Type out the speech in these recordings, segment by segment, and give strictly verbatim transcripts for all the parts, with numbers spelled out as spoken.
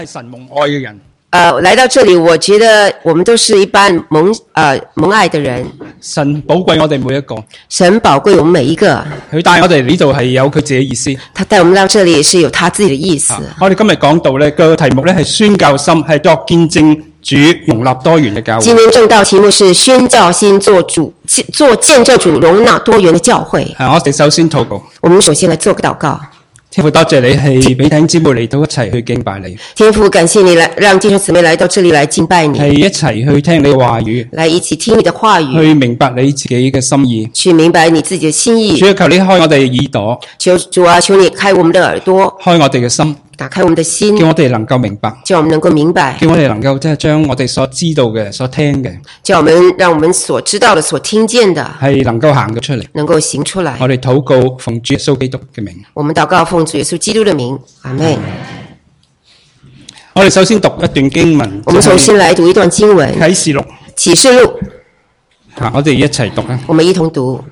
係神蒙愛嘅人。 呃，來到這裡，我覺得我們都是一般蒙呃蒙愛的人。 神寶貴我哋每一個， 神寶貴我們每一個。佢帶我哋呢度係有佢自己意思。 他帶我們到這裡是有他自己的意思。啊、 我哋今日講到呢個題目呢係宣教心，係作見證主容納多元嘅教會。 今天正道題目是宣教心，做主做見證主容納多元的教會。 係，我哋首先禱告。 我們首先來做個禱告。 天父，多謝你係俾弟兄姊妹嚟到一齊去敬拜你。 天父，感謝你來讓弟兄姊妹來到這裡來敬拜你， 係一齊去聽你嘅話語， 來一起聽你的話語， 去明白你自己嘅心意， 去明白你自己的心意。 主啊，求你開我哋嘅耳朵， 求主啊，求你開我們的耳朵， 開我哋嘅心， 打開我們的心， 叫我哋能夠明白， 叫我們能夠明白， 叫我哋能夠即係將我哋所知道嘅、所聽嘅， 叫我們讓我們所知道的、所聽見的， 係能夠行得出嚟， 能夠行出來。 我哋禱告奉主耶穌基督嘅名。 我們禱告奉主耶穌基督的名，阿們。 我哋首先讀一段經文。 我們首先來讀一段經文。 啟示錄。 啟示錄。 吓，我哋一齊讀啊。 我們一同讀。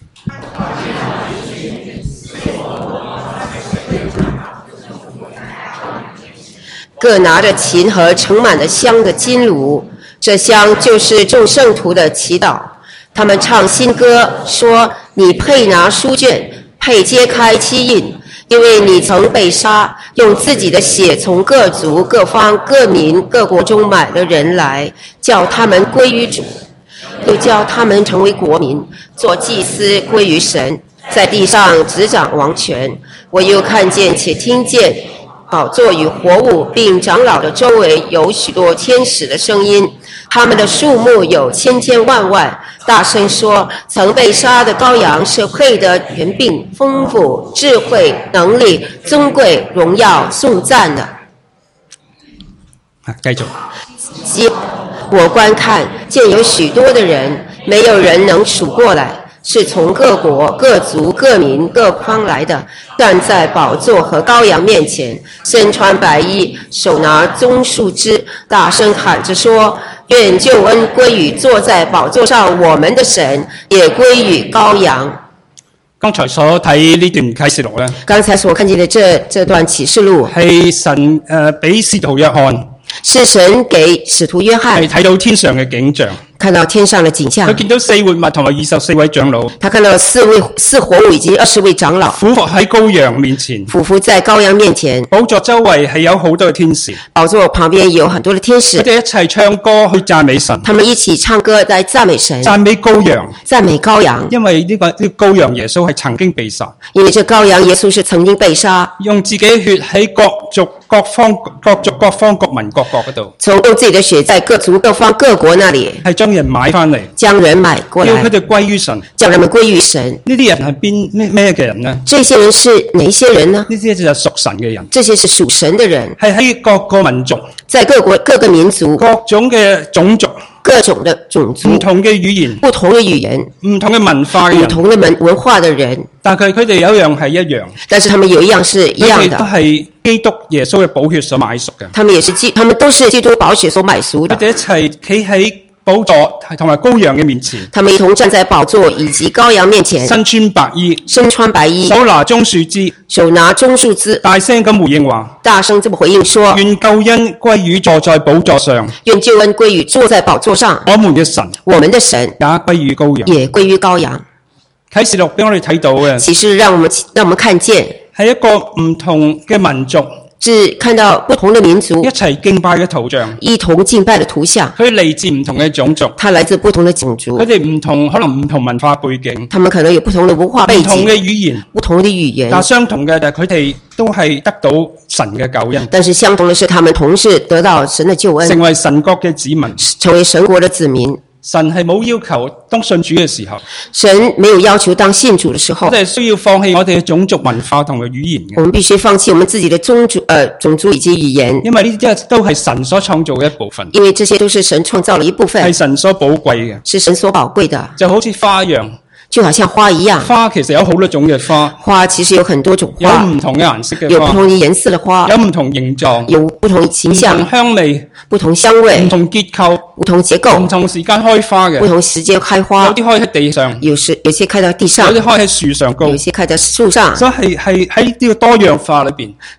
各拿着琴和盛滿了香的金爐，這香就是眾聖徒的祈禱。他們唱新歌，說：你配拿書卷，配揭開七印，因為你曾被殺，用自己的血從各族、各方、各民、各國中買了人來，叫他們歸於主，又叫他們成為國民，做祭司歸於神，在地上執掌王權。我又看見且聽見寶座與活物並長老的周圍有許多天使的聲音，他們的數目有千千萬萬，大聲說：曾被殺的羔羊是配得權柄、豐富、智慧、能力、尊貴、榮耀、頌讚的。 啊，繼續。 我觀看，見有許多的人，沒有人能數過來，是從各國、各族、各民、各方來的，站在寶座和羔羊面前，身穿白衣，手拿棕樹枝，大聲喊着說：願救恩歸於坐在寶座上我們的神，也歸於羔羊。 剛才所睇呢段啟示錄咧， 剛才所看見的這這段啟示錄係神誒俾使徒約翰， 是神給使徒約翰係睇到天上嘅景象。 看到天上的景象， 佢見到四活物同埋二十四位長老， 他看到四位四活物以及二十位長老俯伏喺羔羊面前， 俯伏在羔羊面前。 寶座周圍係有好多嘅天使， 寶座旁邊有很多的天使， 佢哋一齊唱歌去讚美神， 他們一起唱歌來讚美神， 讚美羔羊， 讚美羔羊。 因為呢個呢個羔羊耶穌係曾經被殺， 因為這羔羊耶穌是曾經被殺， 用自己嘅血喺各族各方各族各方各民各國嗰度， 從用自己的血在各族各方各國那裡係將人買翻嚟。 將人買過來， 要佢哋歸於神， 叫人們歸於神。 呢啲人係邊咩咩嘅人呢？ 這些人是哪些人呢？ 呢啲就係屬神嘅人， 這些是屬神的人， 係喺各個民族， 在各國各個民族， 各種嘅種族， 各種的種族， 唔同嘅語言， 不同的語言， 唔同嘅文化嘅人， 不同的文文化的人。但係佢哋有一樣係一樣， 但是他們有一樣是一樣的， 佢哋都係基督耶穌嘅寶血所買贖嘅。 他們也是基，他們都是基督寶血所買贖的。 佢哋一齊企喺寶座同埋羔羊嘅面前， 他們一同站在寶座以及羔羊面前， 身穿白衣， 身穿白衣， 手拿棕樹枝， 手拿棕樹枝， 大聲咁回應話： 大聲這麼回應說： 願救恩歸於坐在寶座上， 願救恩歸於坐在寶座上， 我們嘅神， 我們的神也歸於羔羊， 也歸於羔羊。 啟示錄俾我哋睇到嘅， 啟示讓我們讓我們看見係一個唔同嘅民族。 是看到不同的民族一齊敬拜嘅圖像， 一同敬拜的圖像。 佢嚟自唔同嘅種族， 他來自不同的種族， 佢哋唔同，可能唔同文化背景， 他們可能有不同的文化背景， 唔同嘅語言， 不同的語言， 但相同嘅就係佢哋都係得到神嘅救恩。 但是相同的是，他們同是得到神的救恩， 成為神國嘅子民， 成為神國的子民。 神係冇要求當信主嘅時候， 神沒有要求當信主的時候， 我哋需要放棄我哋嘅種族文化同埋語言嘅。 我們必須放棄我們自己的種族，呃，種族以及語言， 因為呢啲都係神所創造嘅一部分。 因為這些都是神創造的一部分， 係神所寶貴嘅， 是神所寶貴的， 就好似花一樣。 就好像花一樣， 花其實有好多種嘅花， 花其實有很多種花， 有唔同嘅顏色嘅花， 有不同的顏色的花， 有唔同形狀， 有不同形象， 唔同香味， 不同香味， 唔同結構， 不同結構， 唔同時間開花嘅， 不同時間開花， 有啲開喺地上， 有時有些開到地上， 有啲開喺樹上高， 有些開在樹上， 所以係係喺呢個多樣化裏邊。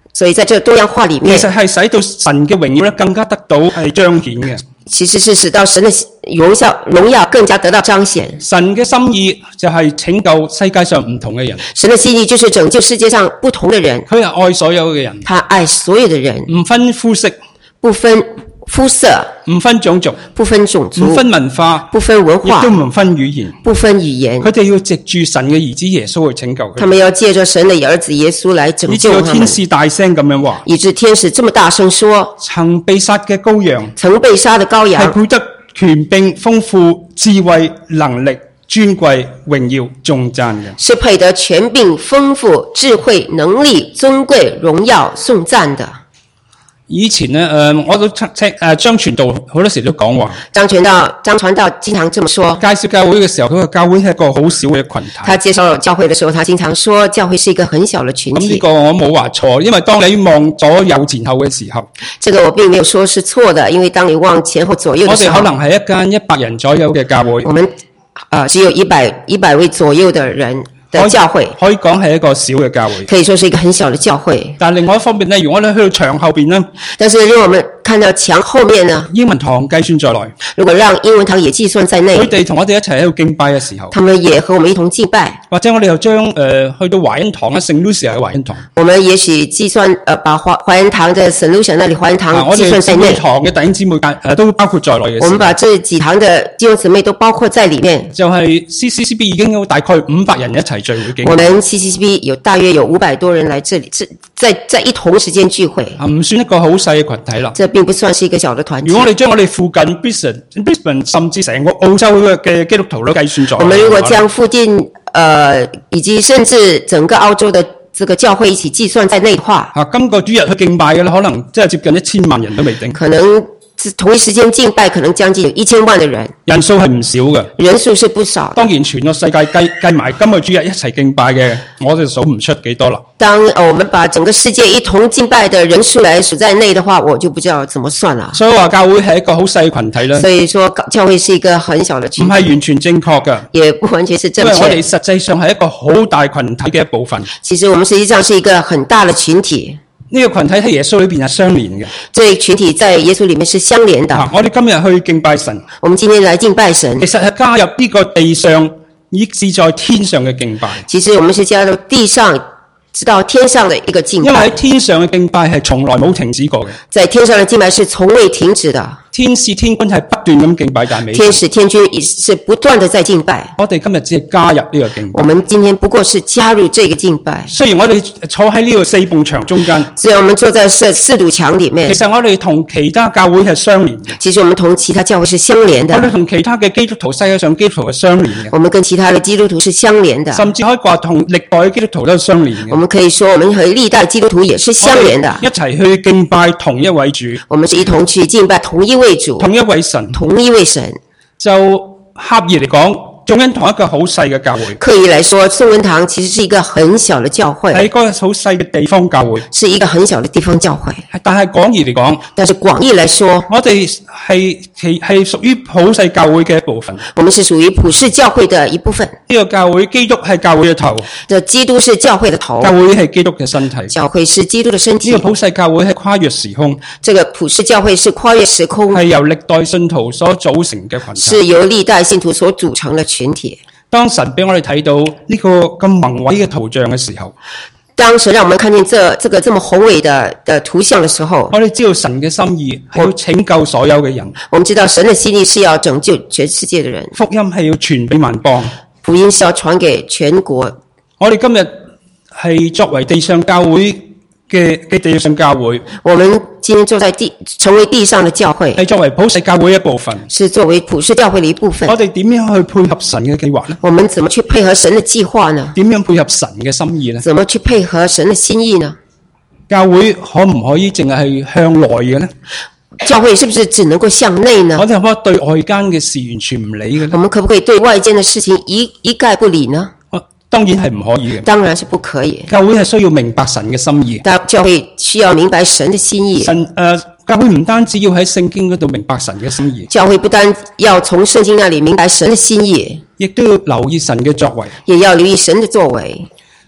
所以在這多樣化裏面， 其實係使到神嘅榮耀咧更加得到係彰顯嘅。 其實是使到神的榮耀榮耀更加得到彰顯。 神嘅心意就係拯救世界上唔同嘅人。 神的心意就是拯救世界上不同的人。 佢係愛所有嘅人， 他愛所有的人， 唔分膚色， 不分膚色， 唔分種族， 不分種族， 唔分文化， 不分文化， 亦都唔分語言， 不分語言。 佢哋要藉住神嘅兒子耶穌去拯救佢。 他們要借着神的兒子耶穌來拯以至有救他們。 天使大聲咁樣話， 以致天使這麼大聲說： 曾被殺嘅羔羊， 曾被殺的羔係羊， 配得權柄、豐富、智慧、能力、尊貴、榮耀、頌讚嘅。 是配得權柄、豐富、智慧、能力、尊貴、榮耀、頌讚的。 以前呢，誒、呃，我都聽誒張傳道好多時都講話， 張傳道張傳道經常這麼說。 介紹教會嘅時候，佢話教會係一個好小嘅群體。 他介紹教會的時候，他經常說教會是一個很小的群咁呢體。 個我冇話錯，因為當你望左右前後嘅時候， 這個我並沒有說是錯的，因為當你望前後左右的時候， 我哋可能係一間一百人左右嘅教會。 我們呃只有一百一百位左右的人的教會， 可以講係一個小嘅教會。 可以說是一個很小的教會。 但另外一方面呢，如果你去到牆後邊呢， 但是如果我們看到牆後面呢， 英文堂計算在內， 如果讓英文堂也計算在內， 佢哋同我哋一齊喺度敬拜嘅時候， 他們也和我們一同敬拜。 或者我哋又將誒、呃、去到華恩堂啊，聖 Lucia 嘅華恩堂， 我們也許計算呃把華華恩堂的聖路神那裡華恩堂啊、我哋計算在內。 聖堂嘅弟兄姊妹誒、呃、都包括在內嘅時候。 我們把這幾堂的弟兄姊妹都包括在裡面。 就係 C C C B 已經有大概五百人一齊聚會敬拜。 我們 C C C B 有大約有五百多人來這裡，在在在一同時間聚會。 啊，唔算一個好細嘅群體啦。 這並不算是一個小的團體。 如果我哋將我哋附近 Brisbane、Brisbane 甚至成個澳洲嘅基督徒都計算在內， 我們如果將附近呃以及甚至整個澳洲的這個教會一起計算在內的話， 啊，今個主日去敬拜嘅咧，可能即係接近一千萬人都未定。 可能同一時間敬拜，可能將近有一千萬的人， 人數係唔少嘅。 人數是不少的。 當然，全個世界計計埋今個主日一齊敬拜嘅，我就數唔出幾多啦。 當呃我們把整個世界一同敬拜的人數來數在內的話，我就不知道怎麼算了。 所以話教會係一個好細嘅群體啦。 所以說教會是一個很小的群體， 唔係完全正確嘅， 也不完全是正因為我哋確。 實際上係一個好大群體嘅一部分。 其實我們實際上是一個很大的群體。 呢、這個群體喺耶穌裏邊係相連嘅。 這個群體在耶穌裡面是相連的。 啊，我哋今日去敬拜神， 我們今天來敬拜神， 其實係加入呢個地上以至在天上嘅敬拜。 其實我們是加入地上直到天上的一個敬拜。 因為喺天上嘅敬拜係從來冇停止過嘅。 在天上的敬拜是從未停止的。 天使天軍係不斷咁敬拜讚美。 天使天軍也是不斷的在敬拜。 我哋今日只係加入呢個敬拜。 我們今天不過是加入這個敬拜。 雖然我哋坐喺呢個四埲牆中間， 雖然我們坐在四四堵牆裡面， 其實我哋同其他教會係相連嘅。 其實我們同其他教會是相連的。 我哋同其他嘅基督徒、世界上基督徒係相連嘅。 我們跟其他的基督徒是相連的。 甚至可以話同歷代嘅基督徒都係相連嘅。 我們可以說，我們和歷代基督徒也是相連的。 一齊去敬拜同一位主。 我們是一同去敬拜同一位主。 同一位神， 同一位神。 就狹義嚟講，眾恩堂一個好細嘅教會。 刻意來說，眾恩堂其實是一個很小的教會， 係一個好細嘅地方教會， 是一個很小的地方教會。 但係廣義嚟講， 但是廣義來說， 我哋係其係屬於普世教會嘅一部分。 我們是屬於普世教會的一部分。 呢個教會，基督係教會嘅頭。 這基督是教會的頭。 教會係基督嘅身體。 教會是基督的身體。 呢個普世教會係跨越時空。 這個普世教會是跨越時空， 係由歷代信徒所組成嘅群體。 是由歷代信徒所組成的群體。 當神俾我哋睇到呢個咁宏偉嘅圖像嘅時候， 當時讓我們看見這這個這麼宏偉的的圖像的時候， 我哋知道神嘅心意係要拯救所有嘅人。 我們知道神的心意是要拯救全世界的人， 福音係要傳俾萬邦， 福音是要傳給全國。 我哋今日係作為地上教會嘅嘅地上教會， 我們今天坐在地，成為地上的教會， 係作為普世教會一部分， 是作為普世教會的一部分。 我哋點樣去配合神嘅計劃呢？ 我們怎麼去配合神的計劃呢？ 點樣配合神嘅心意呢？ 怎麼去配合神的心意呢？ 教會可唔可以淨係向內嘅呢？ 教會是不是只能夠向內呢？ 我哋可唔可以對外間嘅事完全唔理嘅呢？ 我們可不可以對外間的事情一一概不理呢？ 當然係唔可以嘅。 當然是不可以。 教會係需要明白神嘅心意。 但教會需要明白神的心意。 神誒、呃，教會唔單止要喺聖經嗰度明白神嘅心意， 教會不單要從聖經那裡明白神的心意， 亦都要留意神嘅作為。 也要留意神的作為。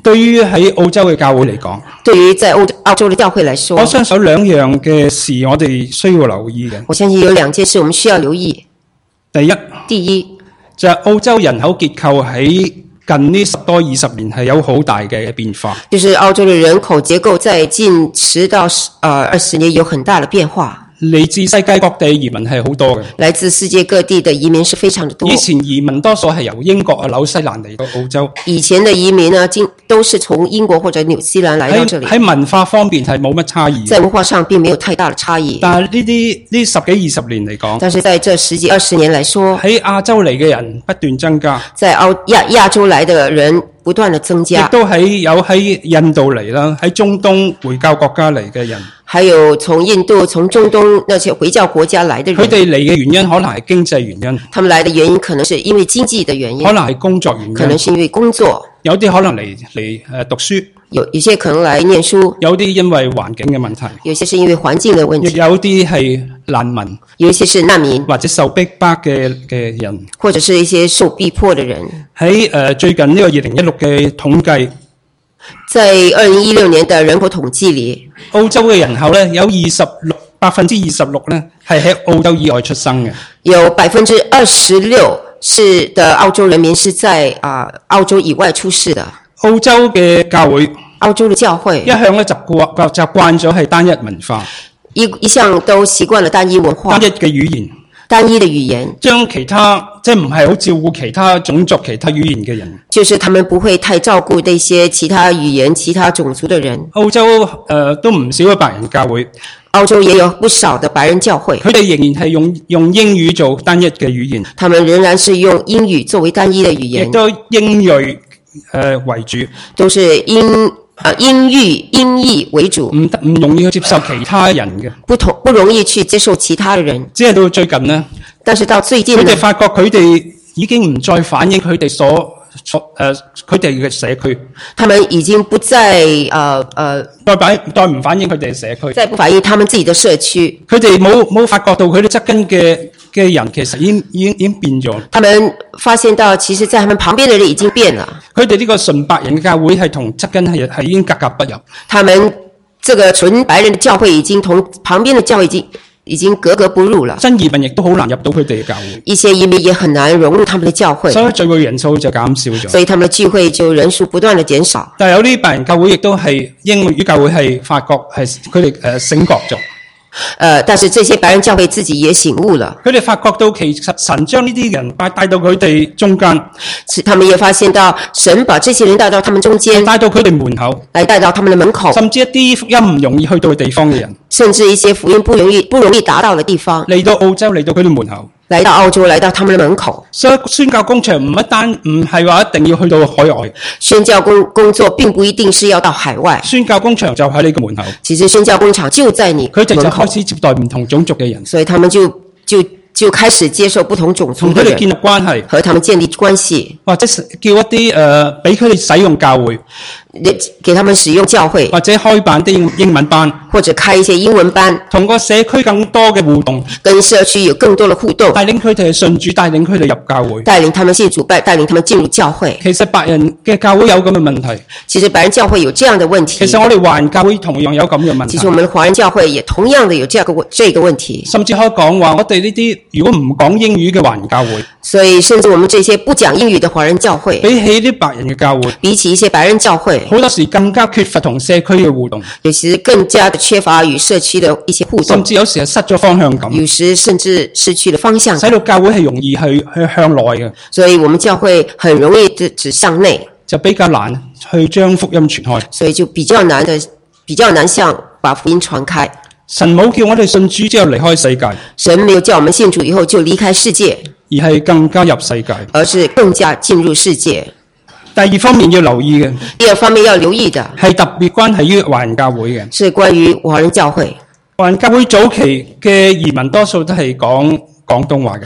對於喺澳洲嘅教會嚟講， 對於在歐澳洲的教會來說， 我相信有兩樣嘅事我哋需要留意嘅。 我相信有兩件事我們需要留意。 第一， 第一就係澳洲人口結構喺近呢十多二十年係有好大嘅變化。 就是澳洲的人口結構在近十到呃二十年有很大的變化。 嚟自世界各地移民係好多嘅， 來自世界各地的移民是非常的多。 以前移民多數係由英國啊、紐西蘭嚟到澳洲。 以前的移民呢，經都是從英國或者紐西蘭來到這裡。 喺文化方面係冇乜差異， 在文化上並沒有太大的差異。 但係呢啲呢十幾二十年嚟講， 但是在這十幾二十年來說， 喺亞洲嚟嘅人不斷增加， 在澳亞亞洲來的人不斷的增加， 亦都喺有喺印度嚟啦，喺中東回教國家嚟嘅人。 還有從印度、從中東那些回教國家來的人， 佢哋嚟嘅原因可能係經濟原因， 他們來的原因可能是因為經濟的原因， 可能係工作原因， 可能是因為工作， 有啲可能嚟嚟誒讀書， 有有些可能來念書， 有啲因為環境嘅問題， 有些是因為環境的問題， 亦有啲係難民， 有一些是難民或者受逼迫嘅嘅人， 或者是一些受逼迫的人。 喺誒、呃、最近呢個二零一六嘅統計。 在二零一六年的人口統計裏， 澳洲嘅人口咧有二十六百分之二十六咧係喺澳洲以外出生嘅， 有百分之二十六是的澳洲人民是在啊、呃、澳洲以外出世的。 澳洲嘅教會， 澳洲的教會一向咧習慣習慣咗係單一文化， 一一向都習慣了單一文化、 單一嘅語言。 單一的語言， 將其他即係唔係好照顧其他種族、其他語言嘅人， 就是他們不會太照顧那些其他語言、其他種族的人。 澳洲誒、呃、都唔少嘅白人教會， 澳洲也有不少的白人教會， 佢哋仍然係用用英語做單一嘅語言， 他們仍然是用英語作為單一的語言， 亦都英裔誒、呃、為主， 都是英。呃，英語英譯為主， 唔得唔容易去接受其他人嘅， 不同不容易去接受其他的人。 只係到最近呢， 但是到最近呢， 佢哋發覺佢哋已經唔再反映佢哋所所誒佢哋嘅社區， 他們已經不再呃呃再反再唔反映佢哋嘅社區， 再不反映他們自己的社區。 佢哋冇冇發覺到佢哋側根嘅嘅人其實已經已經已經變咗。 他們發現到，其實在他們旁邊的人已經變了。 佢哋呢個純白人嘅教會係同側根係係已經格格不入。 他們這個純白人的教會已經同旁邊的教會已經已經格格不入了。 新移民亦都好難入到佢哋嘅教會。 一些移民也很難融入他們的教會。 所以聚會人數就減少咗。 所以他們的聚會就人數不斷的減少。 但係有啲白人教會亦都係英語教會係發覺係佢哋誒醒覺咗。 呃，但是這些白人教會自己也醒悟了。 佢哋發覺到其實神將呢啲人帶帶到佢哋中間， 他們也發現到神把這些人帶到他們中間， 帶到佢哋門口， 來帶到他們的門口， 甚至一啲福音唔容易去到嘅地方嘅人， 甚至一些福音不容易不容易達到的地方， 嚟到澳洲嚟到佢哋門口， 來到澳洲來到他們的門口。 所以宣教工場唔一單唔係話一定要去到海外， 宣教工工作並不一定是要到海外， 宣教工場就喺你個門口。 其實宣教工場就在你佢哋就門口， 開始接待唔同種族嘅人， 所以他們就就就開始接受不同種族的人， 同佢哋建立關係， 和他們建立關係， 或者叫一啲誒俾佢哋使用教會， 給他們使用教會， 或者開辦啲英英文班， 或者開一些英文班， 同個社區更多嘅互動， 跟社區有更多的互動， 帶領佢哋信主，帶領佢哋入教會， 帶領他們信主，帶帶領他們進入教會。 其實白人嘅教會有咁嘅問題， 其實白人教會有這樣的問題。 其實我哋華人教會同樣有咁嘅問題。 其實我們華人教會也同樣的有這個這個問題。 甚至可以講話，我哋呢啲如果唔講英語嘅華人教會， 所以甚至我們這些不講英語的華人教會， 比起啲白人嘅教會， 比起一些白人教會， 好多時更加缺乏同社區嘅互動， 有時更加的缺乏與社區的一些互動， 甚至有時係失咗方向感， 有時甚至失去了方向感， 使到教會係容易去去向內嘅， 所以我們教會很容易的指向內， 就比較難去將福音傳開， 所以就比較難的比較難向把福音傳開。 神冇叫我哋信主之後離開世界， 神沒有叫我們信主以後就離開世界， 而係更加入世界， 而是更加進入世界。 第二方面要留意嘅， 第二方面要留意的係特別關係於華人教會嘅， 是關於華人教會。 華人教會早期嘅移民多數都係講廣東話嘅。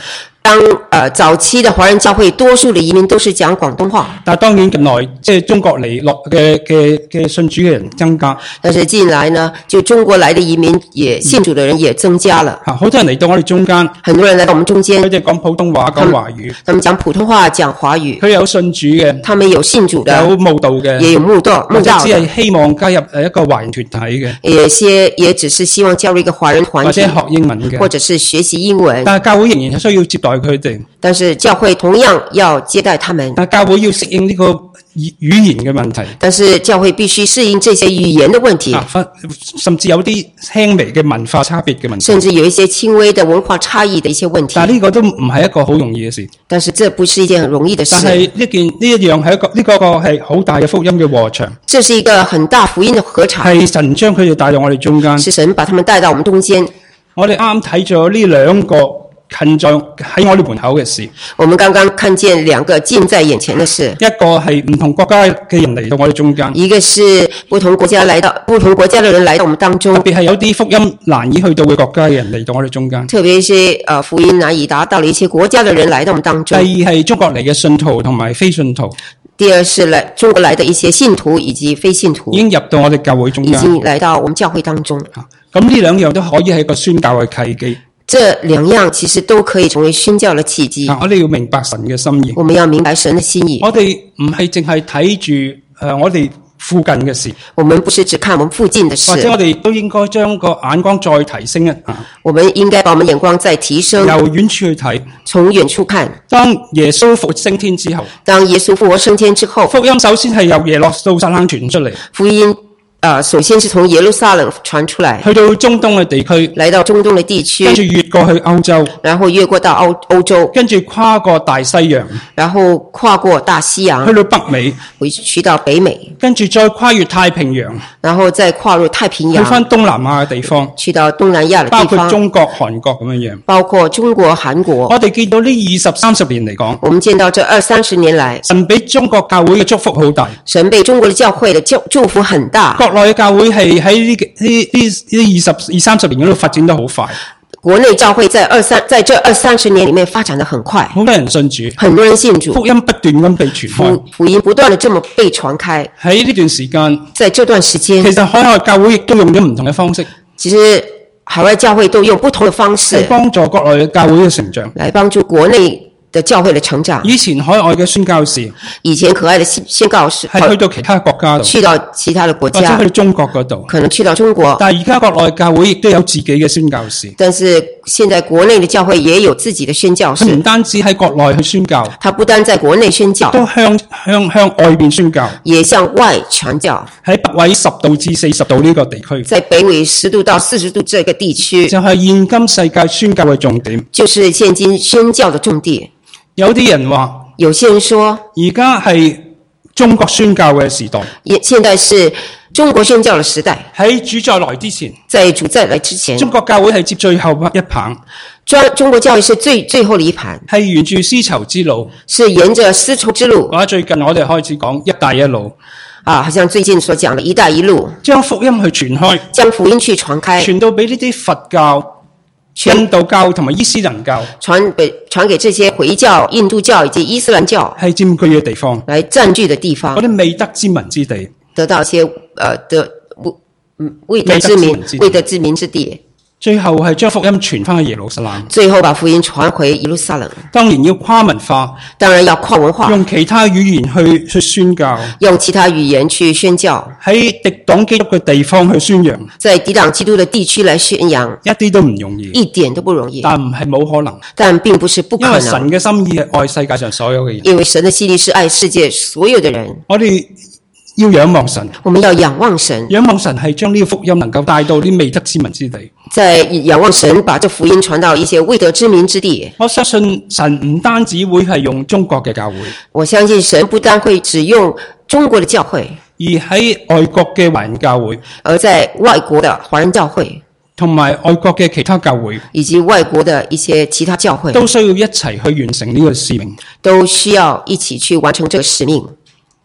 當呃早期的華人教會，多數的移民都是講廣東話。 但係當然近來即係中國嚟落嘅嘅嘅信主嘅人增加。 但是近來呢，就中國來的移民也信主的人也增加了。 嚇，好多人嚟到我哋中間， 很多人來到我們中間， 佢哋講普通話、講華語， 他們講普通話、講華語。 佢有信主嘅， 他們有信主的， 有慕道嘅， 也有慕道慕或者道的， 只係希望加入誒一個華人團體嘅， 有些也只是希望加入一個華人團體， 或者學英文嘅， 或者是學習英文。 但係教會仍然係需要接待佢哋。 但是教會同樣要接待他們， 但係教會要適應呢個語語言嘅問題。 但是教會必須適應這些語言的問題， 啊，甚至有啲輕微嘅文化差別嘅問題， 甚至有一些輕微的文化差異的一些問題。 但係呢個都唔係一個好容易嘅事。 但是這不是一件很容易的事。 但係呢件呢一樣係一個呢個個係好大嘅福音嘅禾場。 這是一個很大福音的禾場， 係神將佢哋帶到我哋中間。 是神把他們帶到我們中間。 我哋啱啱睇咗呢兩個近在喺我哋門口嘅事。 我們剛剛看見兩個近在眼前的事， 一個係唔同國家嘅人嚟到我哋中間， 一個是不同國家來到不同國家的人來到我們當中， 特別係有啲福音難以去到嘅國家嘅人嚟到我哋中間。 特別是呃福音難以達到了一些國家的人來到我們當中。 第二係中國嚟嘅信徒同埋非信徒， 第二是來中國來的一些信徒以及非信徒， 已經入到我哋教會中間， 已經來到我們教會當中。 咁呢兩樣都可以係一個宣教嘅契機。 這兩樣其實都可以成為宣教的契機。 我哋要明白神嘅心意。 我們要明白神的心意。 我哋唔係淨係睇住誒我哋附近嘅事， 我們不是只看我們附近的事， 或者我哋都應該將個眼光再提升一下。 我們應該把我們眼光再提升， 由遠處去睇， 從遠處看。 當耶穌復活升天之後， 當耶穌復活升天之後， 福音首先係由耶路撒冷傳出嚟。 福音呃，首先是從耶路撒冷傳出來， 去到中東嘅地區， 來到中東的地區， 跟住越過去歐洲， 然後越過到歐歐洲， 跟住跨過大西洋， 然後跨過大西洋， 去到北美， 回去到北美， 跟住再跨越太平洋， 然後再跨入太平洋， 去返東南亞嘅地方， 去到東南亞的地方， 包括中國、韓國咁樣樣， 包括中國、韓國。 我哋見到呢二十三十年嚟講， 我們見到這二三十年來， 神俾中國教會嘅祝福好大， 神被中國的教會的祝祝福很大。 國內嘅教會係喺呢呢呢呢二十二三十年嗰度發展得好快。 國內教會在二三在這二三十年裡面發展得很快， 好多人信主， 很多人信主， 福音不斷咁被傳開， 福福音不斷地這麼被傳開。 喺呢段時間， 在這段時間， 其實海外教會亦都用咗唔同嘅方式， 其實海外教會都用不同的方式嚟幫助國內嘅教會嘅成長， 來幫助國內的教會的成長。 以前海外嘅宣教士， 以前可愛的宣教士係去到其他國家度， 去到其他的國家， 或者去到中國嗰度， 可能去到中國。 但係而家國內教會亦都有自己嘅宣教士。 但是現在國內的教會也有自己的宣教士， 佢唔單止喺國內去宣教， 他不單在國內宣教， 都向向向外邊宣教， 也向外傳教。 喺北緯十度至四十度呢個地區， 在北緯十度到四十度這個地區， 就係現今世界宣教嘅重點， 就是現今宣教的重地。 有啲人話， 有些人說， 而家係中國宣教嘅時代， 也現在是中國宣教的時代。 喺主再來之前， 在主再來之前， 中國教會係接最後一棒， 中中國教會是最最後的一盤， 係沿住絲綢之路， 是沿着絲綢之路。 或者最近我哋開始講一帶一路， 啊，好像最近所講的一帶一路， 將福音去傳開， 將福音去傳開， 傳到俾呢啲佛教、印度教同埋伊斯蘭教， 傳給傳給這些回教、印度教以及伊斯蘭教係佔據嘅地方， 來佔據的地方， 嗰啲未得之民之地， 得到一些呃的嗯未得之民未得之民之地。 最後係將福音傳翻去耶路撒冷， 最後把福音傳回耶路撒冷。 當然要跨文化， 當然要跨文化， 用其他語言去去宣教， 用其他語言去宣教， 喺敵擋基督嘅地方去宣揚， 在抵擋基督的地區來宣揚， 一啲都唔容易， 一點都不容易。 但唔係冇可能， 但並不是不可能， 因為神嘅心意係愛世界上所有嘅人， 因為神的心意是愛世界所有的人。 我哋要仰望神， 我們要仰望神， 仰望神係將呢個福音能夠帶到啲未得之民之地。 在仰望神，把這福音傳到一些未得之民之地。 我相信神唔單止會係用中國嘅教會， 我相信神不單會只用中國的教會， 而喺外國嘅華人教會， 而在外國的華人教會， 同埋外國嘅其他教會， 以及外國的一些其他教會， 都需要一齊去完成呢個使命， 都需要一起去完成這個使命。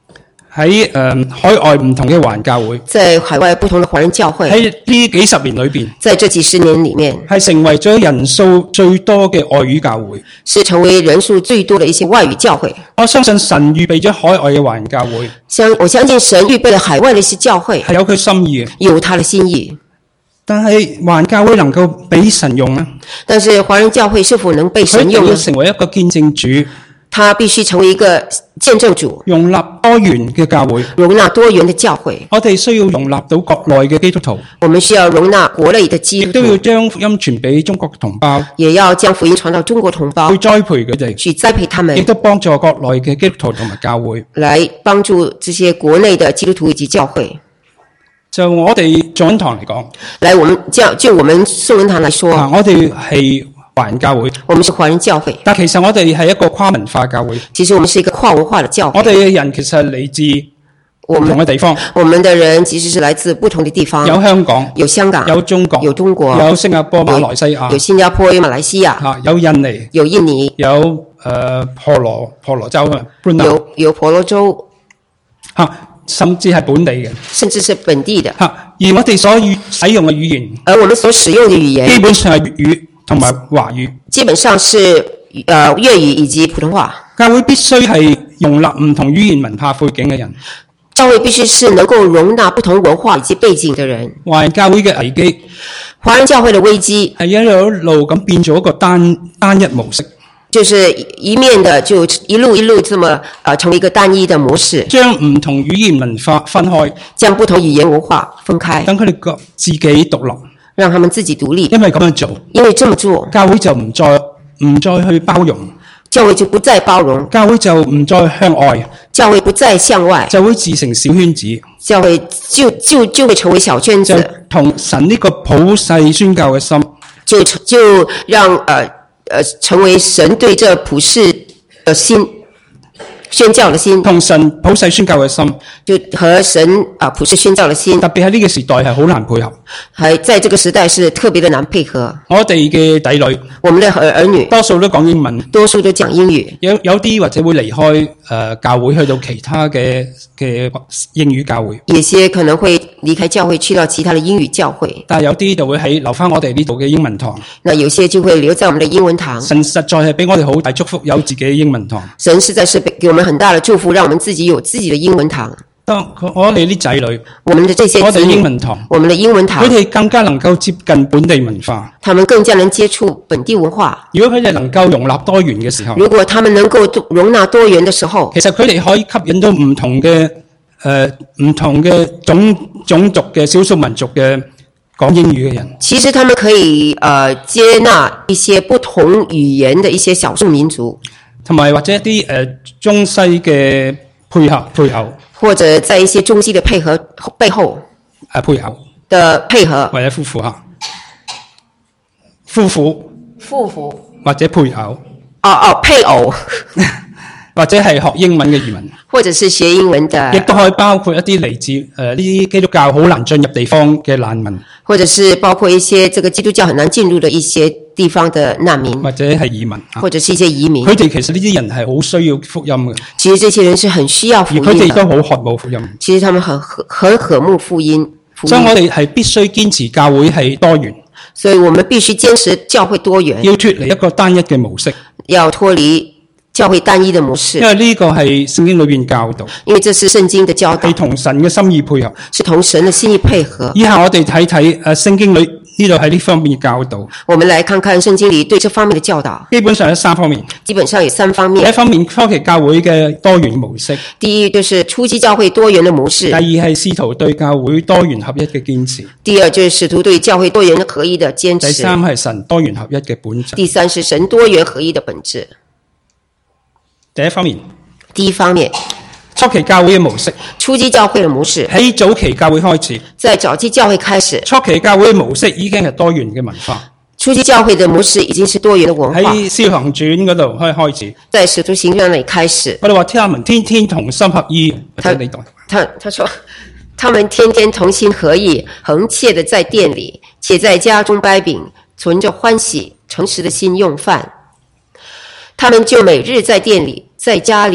喺誒、呃、海外唔同嘅華人教會， 在海外不同的華人教會， 喺呢幾十年裏邊， 在這幾十年裡面， 係成為咗人數最多嘅外語教會， 是成為人數最多的一些外語教會。 我相信神預備咗海外嘅華人教會， 相我相信神預備了海外的一些教會， 係有佢心意嘅， 有他的心意。 但係華人教會能夠俾神用呢？ 但是華人教會是否能被神用呢？ 佢要成為一個見證主， 他必須成為一個見證主， 容納多元嘅教會， 容納多元的教會。 我哋需要容納到國內嘅基督徒， 我們需要容納國內的基督亦都要徒， 將福音傳俾中國同胞， 也要將福音傳到中國同胞去，栽培佢哋， 去栽培他亦們， 都幫助國內嘅基督徒同埋教會。 來幫助這些國內的基督徒以及教會。 就我哋眾恩堂嚟講， 來，我們教就我們聖文堂來說， 啊，我哋係華人教會， 我們是華人教會， 但其實我哋係一個跨文化教會。 其實我們是一個跨文化的教會。 我哋嘅人其實係嚟自我唔同嘅們地方， 我們的人其實是來自不同的地方， 有香港， 有香港， 有中國， 有中國， 有新加坡、馬來西亞， 有新加坡，有馬來西亞， 啊，有印尼， 有印尼， 有誒、呃、婆羅婆羅洲啊， 有有婆羅洲， 嚇，甚至係本地嘅甚至是本地的。 嚇。而我哋所語使用嘅語言， 而我們所使用的語基言， 本上係粵語同埋華語。 基本上是呃粵語以及普通話。 教會必須係容納唔同語言文化背景嘅人。 教會必須是能夠容納不同文化以及背景的人。 華人教會嘅危機華人教會的危機係一路一路咁變咗一個單單一模式， 就是一面的就一路一路這麼呃成為一個單一的模式， 將唔同語言文化分開， 將不同語言文化分開， 等佢哋各自己獨立。 讓他們自己獨立。 因為咁樣做， 因為這麼做， 教會就唔再唔再去包容， 教會就不再包容， 教會就唔再向外， 教會不再向外， 就會自成小圈子， 教會就就就會成為小圈就子， 同神呢個普世宣教嘅心， 就就讓呃呃成為神對這普世的心宣教的心， 同神普世宣教嘅心， 就和神啊、呃、普世宣教的心， 特別喺呢個時代係好難配合。 還在這個時代是特別的難配合。 我哋嘅仔女我們的兒兒女多數都講英文， 多數都講英語， 有有啲或者會離開誒、呃、教會去到其他嘅嘅英語教會， 有些可能會離開教會去到其他的英語教會， 但係有啲就會喺留翻我哋呢度嘅英文堂。 那有些就會留在我們的英文堂。 神實在係俾我哋好大祝福，有自己嘅英文堂。 神實在是給我們很大的祝福，讓我們自己有自己的英文堂。 當我哋啲仔女， 我們的這些我哋子女英文堂， 我們的英文堂佢，哋更加能夠接近本地文化。 他們更加能接觸本地文化。 如果佢哋能夠容納多元嘅時候， 如果他們能夠容納多元的時候， 其實佢哋可以吸引到唔同嘅誒唔同嘅種種族嘅少數民族嘅講英語嘅人。 其實他們可以呃接納一些不同語言的一些少數民族， 同埋或者一啲誒、呃、中西嘅配合配偶， 或者在一些中西的配合背後誒、呃、配偶的配合， 或者夫婦嚇，夫婦夫婦或者配偶， 哦哦配偶， 或者係學英文嘅移民， 或者是學英文的， 亦都可以包括一啲嚟自誒呢啲基督教好難進入地方嘅難民， 或者是包括一些這個基督教很難進入的一些地方的難民， 或者係移民啊。 或者是一些移民。 佢哋其實呢啲人係好需要福音嘅， 其實這些人是很需要福音而佢哋亦都的， 好渴慕福音。 其實他們很很很渴慕福音。福所以我音， 哋係必須堅持教會係多元， 所以我們必須堅持教會多元， 要脫離一個單一嘅模式， 要脫離教會單一的模式因，為呢個係聖經裏邊教導， 因為這是聖經的教導係，同神嘅心意配合。 是同神的心意配合。 以下我哋睇睇誒聖經裏呢度喺呢方面嘅教導， 我們來看看聖經裡對這方面的教導， 基本上有三方面。 基本上有三方第一面。 方面，初期教會嘅多元模式； 第一就是初期教會多元的模式第，二係使徒對教會多元合一嘅堅持； 第二就是使徒對教會多元合一的堅持， 第三係神多元合一嘅本質。 第三是神多元合一的本質。 第一方面， 第一方面， 初期教會嘅模式初期教會的模式， 喺早期教會開始， 在早期教會開始， 初期教會嘅模式已經係多元嘅文化。 初期教會的模式已經是多元的文化， 喺《使徒行傳》嗰度開開始， 在使徒行傳那裡開始。 我哋話他們天天同心合意，或者你讀他他說，他們天天同心合意，恆切的在店裡，且在家中掰餅，存着歡喜誠實的心用飯。他們就每日在店裡，在家裡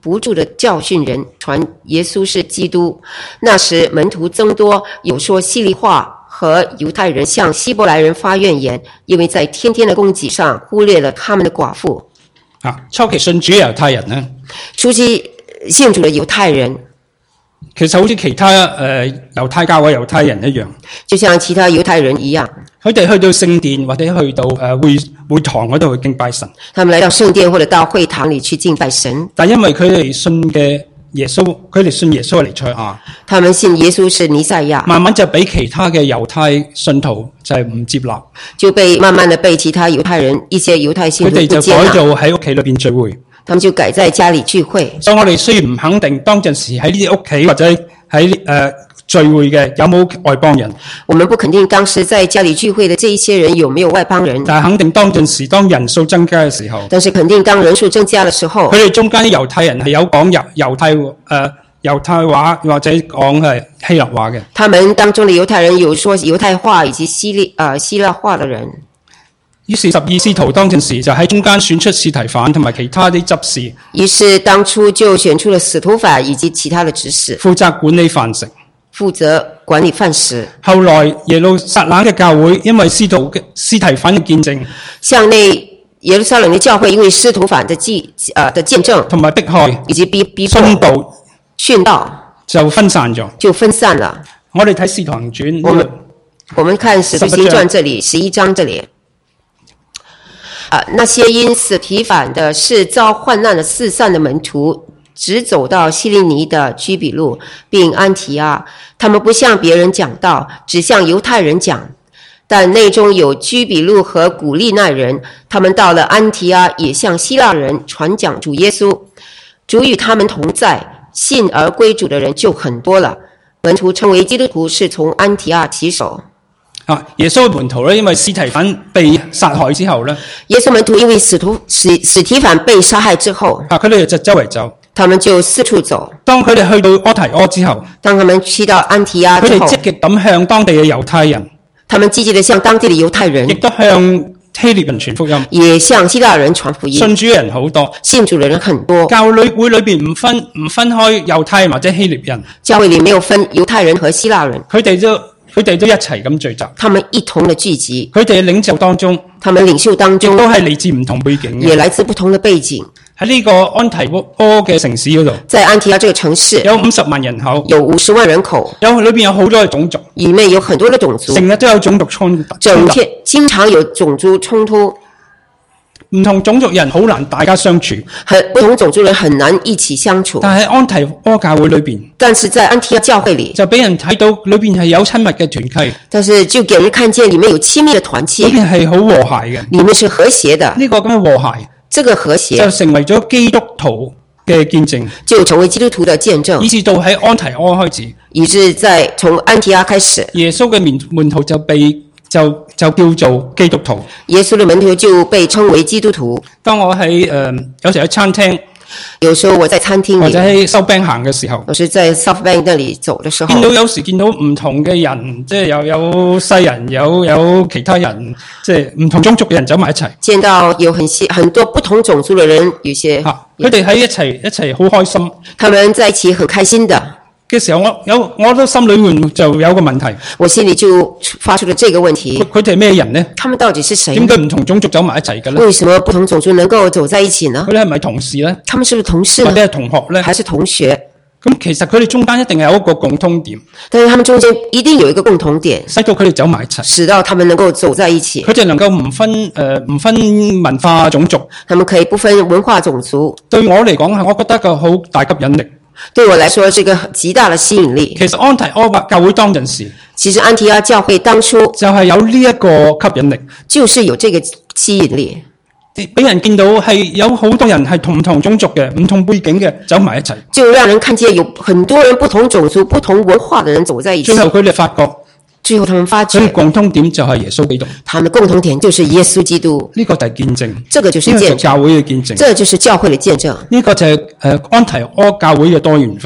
不住的教訓人，傳耶穌是基督。那時門徒增多，有說希利話和猶太人向希伯來人發怨言，因為在天天的供給上忽略了他們的寡婦。 啊，初期信主嘅猶太人呢， 初期信主的猶太人， 其實好似其他誒猶太教嘅猶太人一樣， 就像其他猶太人一樣， 佢哋去到聖殿或者去到誒會會堂嗰度去敬拜神。 他們來到聖殿或者到會堂裡去敬拜神， 但因為佢哋信嘅耶穌，佢哋信耶穌係彌賽亞， 他們信耶穌是彌賽亞， 慢慢就俾其他嘅猶太信徒就係唔接納， 就被慢慢的被其他猶太人一些猶太信佢徒不接哋就改造納， 喺屋企裏邊聚會。 他們就改在家裡聚會。 所以我哋雖然唔肯定當陣時喺呢啲屋企或者喺誒、呃、聚會嘅有冇外邦人， 我們不肯定當時在家裡聚會的這一些人有沒有外邦人， 但係肯定當陣時當人數增加嘅時候， 但是肯定當人數增加的時候， 佢哋中間啲猶太人係有講猶猶太誒、呃、猶太話或者講係希臘話嘅。 他們當中的猶太人有說猶太話以及希利呃希臘話的人。 於是十二使徒當陣時就喺中間選出司提反同埋其他啲執事， 於是當初就選出了司提反以及其他的執事， 負責管理飯食。 負責管理飯食。 後來耶路撒冷嘅教會因為司徒嘅司提反嘅見證， 向內耶路撒冷的教會因為司提反的記呃的見證同埋迫害以及逼逼迫殉道殉道就分散咗。 就分散了。 我哋睇《使徒行傳》 我們我們看《使徒行傳》這裡十一章這裡。啊，那些因司提反的事遭患難的四散的門徒，只走到希利尼的居比路，並安提阿。他們不向別人講道，只向猶太人講。但內中有居比路和古利奈人，他們到了安提阿，也向希臘人傳講主耶穌。主與他們同在，信而歸主的人就很多了。門徒稱為基督徒，是從安提阿起手。 啊，耶穌嘅門徒咧，因為司提反被殺害之後咧， 耶穌門徒因為使徒使司提反被殺害之後， 啊，佢哋就周圍走。 他們就四處走。 當佢哋去到安提阿之後， 當他們去到安提阿佢哋之後， 積極咁向當地嘅猶太人， 他們積極地向當地的猶太人亦，都向希臘人傳福音。 也向希臘人傳福音。 信主嘅人好多， 信主的人很多。 教會會裏邊唔分唔分開猶太人或者希臘人， 教會裡沒有分猶太人和希臘人， 佢哋都佢哋都一齊咁聚集。 他們一同的聚集。 佢哋嘅領袖當中， 他們領袖當亦中都係嚟自唔同背景也嘅。 來自不同的背景。 喺呢個安提阿嘅城市嗰度， 在安提阿這個城市有五十萬人口， 有五十萬人口， 有裏邊有好多嘅種族， 裡面有很多的種族， 成日都有種族衝突。 整天經常有種族衝突， 唔同種族人好難大家相處。 很不同種族人很難一起相處。 但係喺安提阿教會裏邊， 但是在安提阿教會裡， 就俾人睇到裏邊係有親密嘅團契， 但是就給人看見裡面有親密的團契， 裏邊係好和諧嘅。 裡面是和諧的。 呢個咁嘅和諧， 這個和就諧成為咗基督徒嘅見證， 就成為基督徒的見證， 以至到喺安提阿開始， 以致在從安提阿開始， 耶穌嘅門門徒就被就就叫做基督徒。 耶穌的門徒就被稱為基督徒。 當我喺誒、呃、有時喺餐廳有時候我在餐廳或者裡， 喺收餅行嘅時候， 我是在 South Bank 那裡走的時候見，到有時見到唔同嘅人，即係有有西人，有有其他人，即係唔同種族嘅人走埋一齊見到有很些很多不同種族的人，有些嚇，佢哋喺一齊一齊好開心他們在一起很開心的。 嘅時候，我有我都心裏面就有個問題， 我心裡就發出了這個問題： 佢佢哋係咩人呢？ 他們到底是誰點？解唔同種族走埋一齊嘅咧？ 為什麼不同種族能夠走在一起呢佢？哋係咪同事咧？ 他們是不是同事呢？ 或者係同學咧？ 還是同學？ 咁其實佢哋中間一定係有一個共通點， 但是他們中間一定有一個共同點， 使到佢哋走埋一齊。 使到他們能夠走在一起。 佢哋能夠唔分誒唔、呃、分文化種族， 他們可以不分文化種族。 對我嚟講係，我覺得個好大吸引力。 對我來說，是一個極大的吸引力。 其實安提阿教會當陣時， 其實安提阿教會當初就係有呢一個吸引力， 就是有這個吸引力， 俾人見到係有好多人係同唔同種族嘅、唔同背景嘅走埋一齊。 就讓人看見有很多人不同種族、不同文化的人走在一起。 最後佢哋發覺， 最後他們發所以覺， 共通點就係耶穌基督。 他們的共同點就是耶穌基督。 呢、這個就係見證， 這個就是見證， 呢個就係教會嘅見證。 這就是教會的見證。 呢、這個就係誒安提阿教會嘅多元化。 這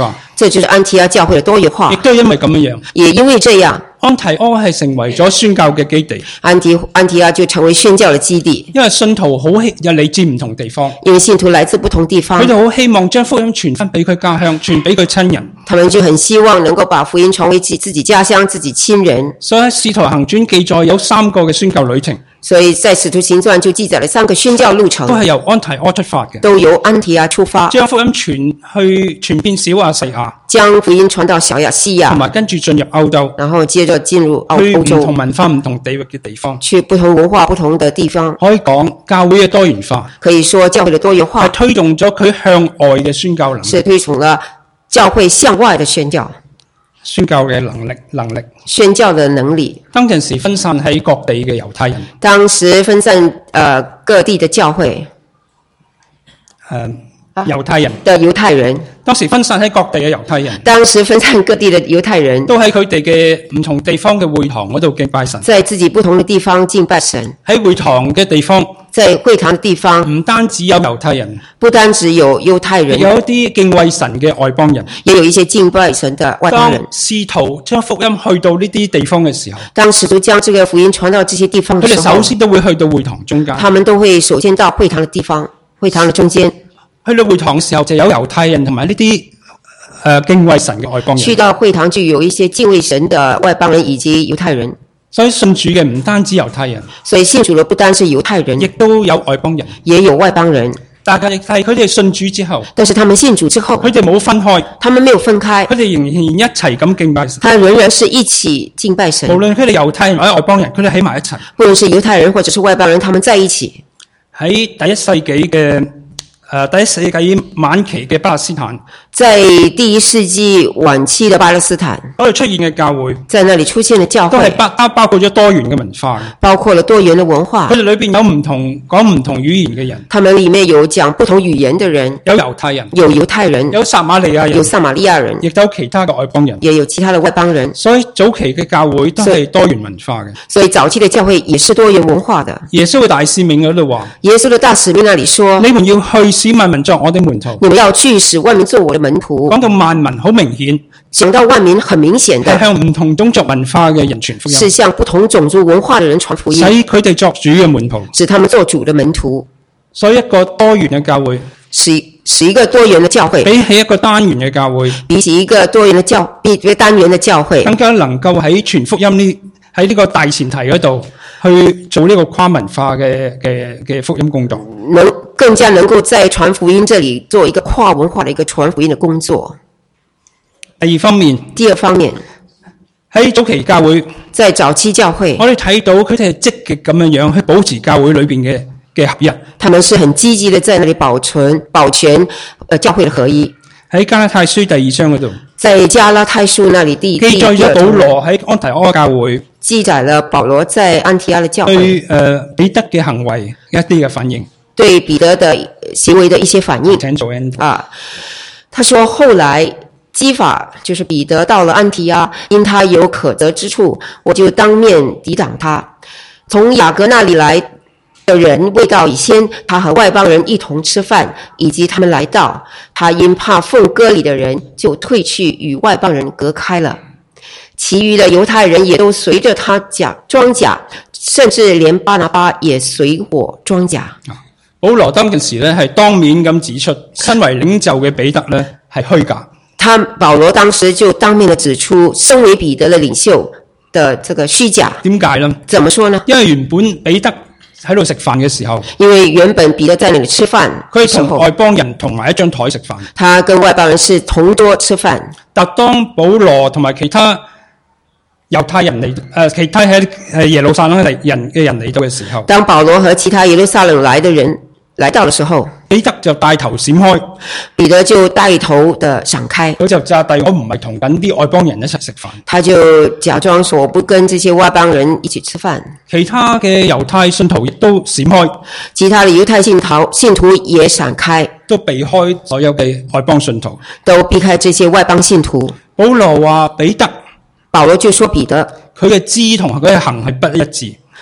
這就是安提阿教會的多元化亦。都因為咁樣樣， 也因為這樣， 安提阿係成為咗宣教嘅基地， 安提安提阿就成為宣教的基地。 因為信徒好希有嚟自唔同地方， 因為信徒來自不同地方佢，哋好希望將福音傳翻俾佢家鄉，傳俾佢親人。 他們就很希望能夠把福音傳回自自己家鄉、自己親人。 所以喺《使徒行傳》記載有三個嘅宣教旅程， 所以在使徒行傳就記載了三個宣教路程都，係由安提阿出發嘅， 都由安提阿出發， 將福音傳去傳遍小亞細亞， 將福音傳到小亞細亞， 同埋跟住進入歐洲， 然後接着進入歐去唔歐洲， 同文化、唔同地域嘅地方。 去不同文化、不同的地方。 可以講教會嘅多元化可以說教會的多元係化推動咗佢向外嘅宣教能力、 是推崇了教會向外的宣教、 宣教嘅能力能力。 宣教的能力。 當陣時分散喺各地嘅猶太人， 當時分散呃各地的教會誒、猶太人， 的猶太人， 當時分散喺各地嘅猶太人， 當時分散各地的猶太人， 都喺佢哋嘅唔同地方嘅會堂嗰度敬拜神。 在自己不同的地方敬拜神。 喺會堂嘅地方， 在會堂的地方， 唔單止有猶太人， 不單只有猶太人， 有一啲敬畏神嘅外邦人。 也有一些敬拜神的外邦當人。 試圖將福音去到呢啲地方嘅時候， 當使徒將這個福音傳到這些地方的時候佢哋首，先都會去到會堂中間。 他們都會首先到會堂的地方，會堂的中間。 去到會堂嘅時候，就有猶太人同埋呢啲誒敬畏神嘅外邦人。 去到會堂就有一些敬畏神的外邦人以及猶太人。 所以信主嘅唔單止猶太人， 所以信主的不單是猶太人， 亦都有外邦人。 也有外邦人。 但係係佢哋信主之後， 但是他們信主之後， 佢哋冇分開， 他們沒有分開， 佢哋仍然一齊咁敬拜神。 他仍然是一起敬拜神。 無論佢哋猶太人或者外邦人，佢哋喺埋一齊。 不論是猶太人或者是外邦人，他們在一起。 喺第一世紀嘅誒第一世紀晚期嘅巴勒斯坦， 在第一世紀晚期的巴勒斯坦， 嗰度出現嘅教會， 在那裡出現的教會， 都係包包包括咗多元嘅文化嘅。 包括了多元的文化佢。哋裏邊有唔同講唔同語言嘅人， 他們裡面有講不同語言的人， 有猶太人， 有猶太人， 有撒瑪利亞人， 有撒瑪利亞人， 亦都有其他嘅外邦人。 也有其他的外邦人。 所以早期嘅教會都係多元文化嘅。 所以早期的教會也是多元文化的。 耶穌嘅大使命嗰度話： 耶穌的大使命那裡說， 你們要去使萬民作我的門徒。 你們要去使萬民做我的門徒。 講到萬民好明顯， 講到萬民很明顯係的向唔同種族文化嘅人傳福音， 是向不同種族文化的人傳福使音， 佢哋作主嘅門徒。 使他們做主的門徒。 所以一個多元嘅教會， 使使一個多元的教會， 比起一個單元嘅教會， 比起一個多元的教，比一個單元的教會， 更加能夠喺傳福音呢喺呢個大前提嗰度去做呢個跨文化嘅嘅嘅福音工作。 能更加能夠在傳福音這裡做一個跨文化的一個傳福音的工作。 第二方面， 第二方面， 喺早期教會， 在早期教會， 我哋睇到佢哋係積極咁樣樣去保持教會裏邊嘅嘅合一。 他們是很積極的在那裡保存保全呃教會的合一。 喺加拉太書第二章嗰度， 在加拉太書那裡第記載咗保第二章羅喺安提阿教會記載了保羅在安提阿的教會對誒彼得嘅行為一啲嘅反應。 對彼得的行為的一些反應請做 Andy 啊。他說後來基法就是彼得到了安提阿，因他有可責之處，我就當面抵擋他。從雅各那裡來的人未到以先，他和外邦人一同吃飯，以及他們來到，他因怕奉割禮的人，就退去與外邦人隔開了。其餘的猶太人也都隨着他甲裝甲，甚至連巴拿巴也隨我裝甲。 保羅當陣時咧係當面咁指出，身為領袖嘅彼得咧係虛假。 他保羅當時就當面的指出，身為彼得的領袖的這個虛假。 點解呢？ 怎麼說呢？ 因為原本彼得喺度食飯嘅時候， 因為原本彼得在那裡吃飯， 佢係同外邦人同埋一張台食飯。 他跟外邦人是同桌吃飯。 但當保羅同埋其他猶太人嚟，誒、呃、其他喺誒耶路撒冷嚟人嘅人嚟到嘅時候， 當保羅和其他耶路撒冷來的人來到的時候， 彼得就帶頭閃開， 彼得就帶頭的閃開， 佢就詐諦我唔係同緊啲外邦人一齊食飯。 他就假裝說我不跟這些外邦人一起吃飯。 其他嘅猶太信徒亦都閃開， 其他的猶太信徒信徒也閃開， 都避開所有嘅外邦信徒， 都避開這些外邦信徒。 保羅話彼得， 保羅就說彼得， 佢嘅知同埋佢嘅行係不一致。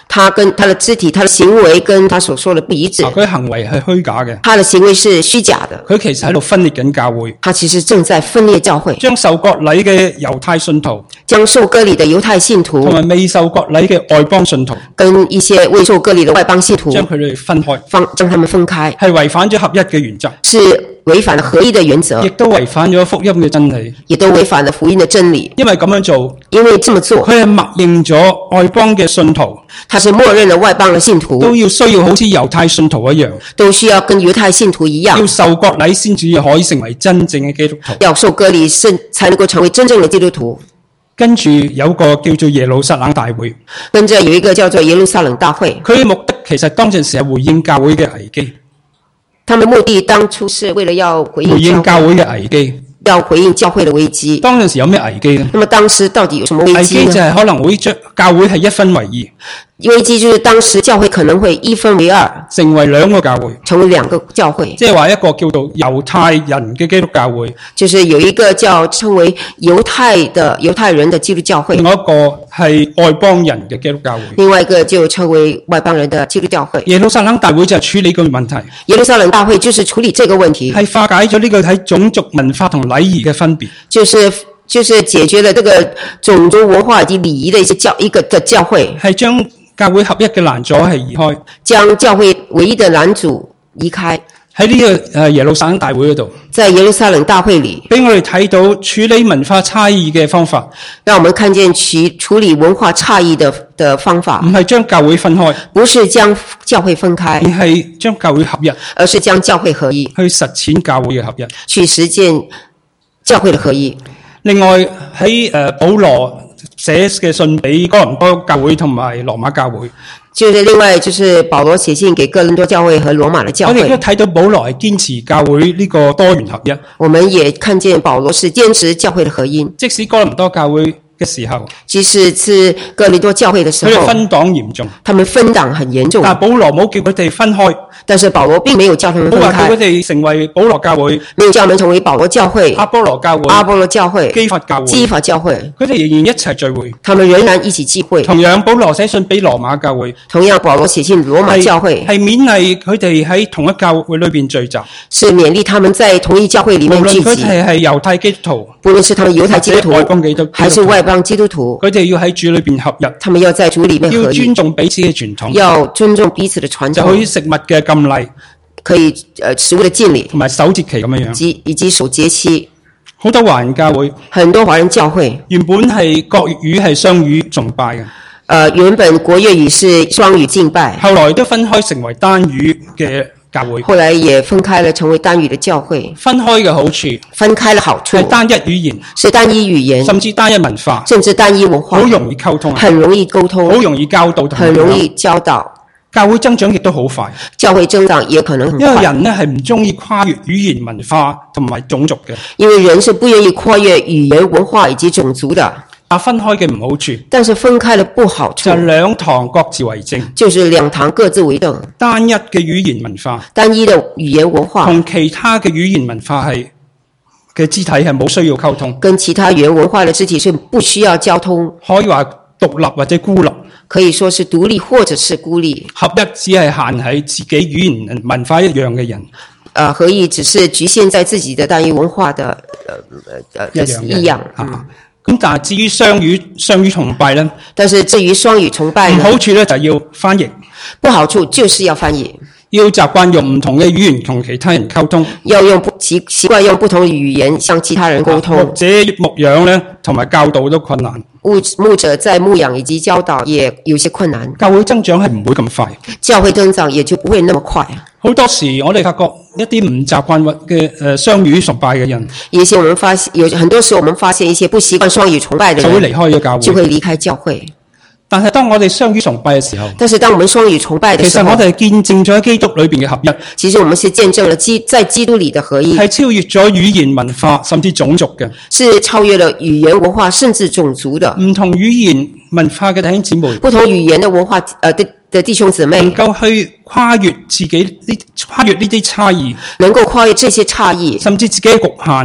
他跟他的肢體、他的行為跟他所說的不一致。 佢行為係虛假嘅， 他的行為是虛假的。 佢其實喺度分裂緊教會， 他其實正在分裂教會， 將受割禮嘅猶太信徒， 將受割禮的猶太信徒同埋未受割禮嘅外邦信徒， 跟一些未受割禮的外邦信徒， 將佢哋分開， 放將他們分開， 係違反咗合一嘅原則， 是違反了合一的原則， 亦都違反咗福音嘅真理， 也都違反了福音的真理。 因為咁樣做， 因為這麼做， 佢係默認咗外邦嘅信徒， 他是默認了外邦的信徒都要需要好似猶太信徒一樣， 都需要跟猶太信徒一樣， 要受割禮先至可以成為真正嘅基督徒， 要受割禮是才能夠成為真正的基督徒。 跟住有個叫做耶路撒冷大會， 跟着有一個叫做耶路撒冷大會， 佢嘅目的其實當陣時係回應教會嘅危機。 他們目的當初是為了要回應回應教會嘅危機， 要回應教會的危機。 當陣時有咩危機呢？ 那麼當時到底有什麼危危機機呢？ 就係可能會將教會係一分為二， 危機就是當時教會可能會一分為二， 成為兩個教會， 成為兩個教會。 即係話一個叫做猶太人嘅基督教會， 就是有一個叫稱為猶太的猶太人的基督教會， 另外一個係外邦人嘅基督教會。 另外一個就稱為外邦人的基督教會。 耶路撒冷大會就係處理個問題， 耶路撒冷大會就是處理這個問題， 係化解咗呢個喺種族文化同禮儀嘅分別， 就是就是解決了這個種族文化以及禮儀的一些教一個的教會， 係將教會合一嘅攔阻係移開， 將教會唯一的攔阻移開。 喺呢個誒耶路撒冷大會嗰度， 在耶路撒冷大會裏， 俾我哋睇到處理文化差異嘅方法， 讓我們看見其處理文化差異的的方法， 唔係將教會分開， 不是將教會分開， 而係將教會合一， 而是將教會合一， 去實踐教會嘅合一， 去實踐教會的合一。 另外喺誒保羅寫嘅信俾哥林多教會同埋羅馬教會， 就是另外就是保羅寫信給哥林多教會和羅馬的教我哋都會。 睇到保羅係堅持教會呢個多元合一， 我們也看見保羅是堅持教會的合一， 即使哥林多教會嘅時候， 即使是哥林多教會的時候， 佢哋分黨嚴重， 他們分黨很嚴重， 但保羅冇叫佢哋分開， 但是保羅並沒有叫他們分冇話叫佢開， 哋成為保羅教會、 沒有叫他們成為保羅教會、 阿波羅教會、 阿波羅教會、 基法教會， 基法教會， 佢哋仍然一齊聚會。 他們仍然一起聚會。 同樣，保羅寫信俾羅馬教會， 同樣，保羅寫信羅馬教會， 係勉勵佢哋喺同一教會裏邊聚集， 是勉勵他們在同一教會裡無論佢面聚集。 哋係猶太基督徒， 不論是他們猶太基督徒或者外邦基督徒， 還是外邦基督徒， 佢哋要喺主裏邊合一， 他們要在主裡面要合一， 尊重彼此嘅傳統， 要尊重彼此的傳就好似統， 食物嘅禁禮可以呃食物的敬禮同埋守節期咁樣樣。 及以及守節期。 好多華人教會很多華人教會， 原本係國語係雙語崇拜嘅， 呃，原本國粵語是雙語敬拜， 後來都分開成為單語嘅教會。 後來也分開了，成為單語的教會。 分開嘅好處分開了好處係單一語言， 是單一語言， 甚至單一文化， 甚至單一文化， 好容易溝通， 很容易溝通， 好容易教導同埋很容易教導。 教會增長亦都好快， 教會增長也可能很快， 因為人呢係唔中意跨越語言文化同埋種族嘅。 因為人是不願意跨越語言文化以及種族的。 但分開嘅唔好處但是分開了不好處， 就係兩堂各自為政， 就是兩堂各自為政， 單一嘅語言文化單一的語言文化同其他嘅語言文化係嘅肢體係冇需要溝通， 跟其他語言文化的肢體是不需要交通， 可以話獨立或者孤立。 可以說是獨立或者是孤立。 合一只係限喺自己語言文化一樣嘅人， 呃，合一只是局限在自己的單一文化的呃呃一樣嘅一樣。 啊咁但係至於雙語雙語崇拜咧， 但是至於雙語崇拜呢， 唔好處咧就係要翻譯， 不好處就是要翻譯， 要習慣用唔同嘅語言同其他人溝通， 要用不習習慣用不同的語言向其他人溝或通。 者牧養咧同埋教導都困難， 牧牧者在牧養以及教導也有些困難， 教會增長係唔會咁快。 教會增長也就不會那麼快。 好多時我哋發覺一啲唔習慣嘅誒雙語崇拜嘅人， 一些我們發現有很多時候我們發現一些不習慣雙語崇拜的人就會離開咗教會。 就會離開教會。 但係當我哋雙語崇拜嘅時候， 但是當我們雙語崇拜的時候， 其實我哋係見證咗喺基督裏邊嘅合一， 其實我們是見證了基在基督裏的合一， 係超越咗語言文化甚至種族嘅。 是超越了語言文化甚至種族的。 唔同語言文化嘅弟兄姊妹， 不同語言的文化呃的的弟兄姊妹能夠去跨越自己呢跨越呢啲差異， 能夠跨越這些差異， 甚至自己嘅局限，